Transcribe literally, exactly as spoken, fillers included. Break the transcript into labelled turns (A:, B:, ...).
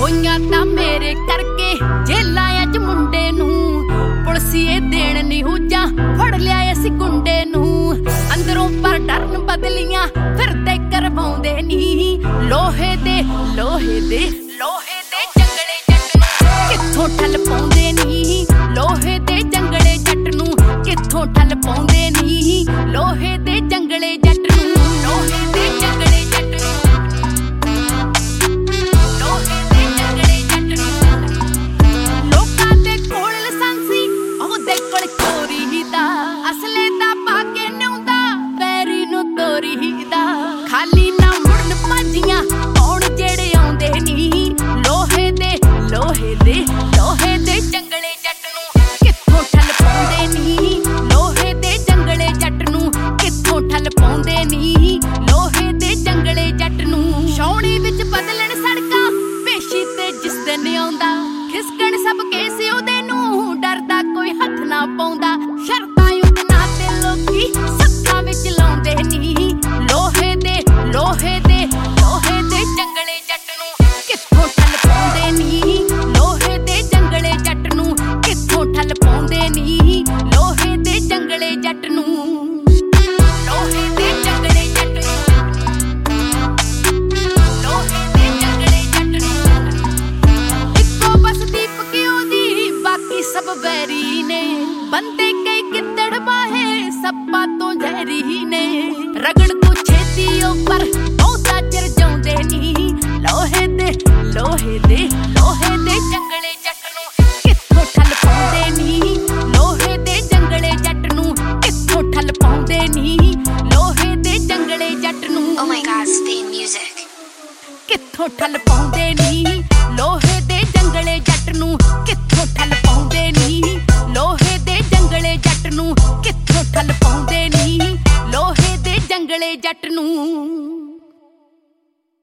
A: ਹੋਈਆਂ ਤਾਂ ਮੇਰੇ ਕਰਕੇ ਜੇਲਾਂ ਚ ਮੁੰਡੇ ਨੂੰ ਪੁਲਸੀਏ ਦੇਣ ਨਿਹੂਜਾਂ ਫੜ ਲਿਆ ਅਸੀਂ ਗੁੰਡੇ ਨੂੰ ਅੰਦਰੋਂ ਪਰ ਡਰਨ ਬਦਲੀਆਂ ਫਿਰਦੇ ਕਰਵਾਉਂਦੇ ਨੀ ਲੋਹੇ ਦੇ ਲੋਹੇ ਦੇ ਲੋਹੇ ਦੇ ਜੰਗਲੇ ਜੱਟ ਨੂੰ ਕਿੱਥੋਂ ਠੱਲ ਪਾਉਂਦੇ ਨੀ ਲੋਹੇ ਦੇ ਜੰਗਲੇ ਜੱਟ ਨੂੰ ਕਿੱਥੋਂ ਠੱਲ ਪਾਉਂਦੇ ਨੀ ਲੋਹੇ ਦੇ ਜੰਗਲੇ ਜੱਟ ਨੂੰ ਲੋਹੇ ਦੇ ਜੰਗਲੇ ਜੱਟ ਨੂੰ ਲੋਹੇ ਦੇ ਜੰਗਲੇ ਜੱਟ ਨੂੰ ਲੋਕਾਂ ਦੇ ਕੋਲ ਲਾਇਸੈਂਸੀ ਉਹਦੇ ਕੋਲ ਚੋਰੀ ਦਾ ਅਸਲੇ ਦਾ ਪਾ ਕੇ ਨਿਉਂਦਾ ਵੈਰੀ ਨੂੰ ਤੋਰੀ ਦਾ ਖਾਲੀ ਨਾ ਮੁੜਨ ਭਾਜੀਆਂ ਕੌਣ ਜਿਹੜੇ ਆਉਂਦੇ ਨੀ ਲੋਹੇ ਦੇ ਲੋਹੇ ਦੇ ਲੋਹੇ ਦੇ ਜੰਗਲੇ ਜੱਟ ਨੂੰ ਕਿੱਥੋਂ ਠੱਲ ਪਾਉਂਦੇ ਨੀ ਲੋਹੇ ਦੇ ਜੰਗਲੇ ਜੱਟ ਨੂੰ ਕਿੱਥੋਂ ਠੱਲ ਪਾਉਂਦੇ ਨੀ ਲੋਹੇ ਦੇ ਜੰਗਲੇ ਜੱਟ ਨੂੰ ਛਾਉਣੀ ਵਿੱਚ ਬਦਲਣ ਸੜਕਾਂ ਪੇਸ਼ੀ ਤੇ ਜਿਸ ਦਿਨ ਆਉਂਦਾ ਖਿਸਕਣ ਸਭ ਕੇਸ ਉਹਦੇ ਨੂੰ ਡਰਦਾ ਕੋਈ ਹੱਥ ਨਾ ਪਾਉਂਦਾ ਸ਼ਰਤਾਂ ਉਹਦੇ ਨਾਂ ਤੇ ਲੋਕੀ ਸੱਥਾਂ ਵਿੱਚ ਲਾਉਂਦੇ ਨੀ ਲੋਹੇ ਦੇ ਲੋਹੇ ਦੇ ਲੋਹੇ ਦੇ ਜੰਗਲੇ ਜੱਟ ਨੂੰ ਕਿੱਥੋਂ ਠੱਲ ਪਾਉਂਦੇ ਨੀ ਲੋਹੇ ਦੇ ਜੰਗਲੇ ਜੱਟ ਨੂੰ ਕਿੱਥੋਂ ਠੱਲ ਪਾਉਂਦੇ ਨੀ ਲੋਹੇ ਦੇ ਜੰਗਲੇ ਜੱਟ ਨੂੰ ਲੋਹੇ ਦੇ ਜੰਗਲੇ ਜੱਟ ਨੂੰ ਲੋਹੇ ਦੇ ਜੰਗਲੇ ਜੱਟ ਨੂੰ ਇੱਕੋ ਬਸ ਦੀਪਕ ਉਹਦੀ ਬਾਕੀ ਸਭ ਵੈਰੀ ਨੇ ਬੰਦੇ ਕਈ ਗਿੱਦੜ ਬਾਹੇ ਸੱਪਾਂ ਤੋਂ ਜ਼ਹਿਰੀ ਨੇ ਰਗੜ ਤੋਂ ਛੇਤੀ ਉੱਪਰ ਬਹੁਤਾ ਚਿਰ ਜਾਉਂਦੇ ਨੀ ਲੋਹੇ ਦੇ ਲੋਹੇ ਦੇ ਲੋਹੇ ਦੇ ਜੰਗਲੇ ਜੱਟ ਨੂੰ ਕਿੱਥੋਂ ਠੱਲ ਪਾਉਂਦੇ ਨੀ ਲੋਹੇ ਦੇ ਜੰਗਲੇ ਜੱਟ ਨੂੰ ਕਿੱਥੋਂ ਠੱਲ ਪਾਉਂਦੇ ਨੀ ਲੋਹੇ ਦੇ ਜੰਗਲੇ ਜੱਟ ਨੂੰ
B: Oh my God, Spain music.
A: ਕਿੱਥੋਂ ਠੱਲ ਪਾਉਂਦੇ ਨੀ ਲੋਹੇ ਦੇ ਜੰਗਲੇ ਜੱਟ ਨੂੰ ਕਿੱਥੋਂ ਠੱਲ ਪਾਉਂਦੇ ਨੀ ਲੋਹੇ ਦੇ ਜੰਗਲੇ ਜੱਟ ਨੂੰ ਕਿੱਥੋਂ ਠੱਲ ਪਾਉਂਦੇ ਨੀ ਲੋਹੇ ਦੇ ਜੰਗਲੇ ਜੱਟ ਨੂੰ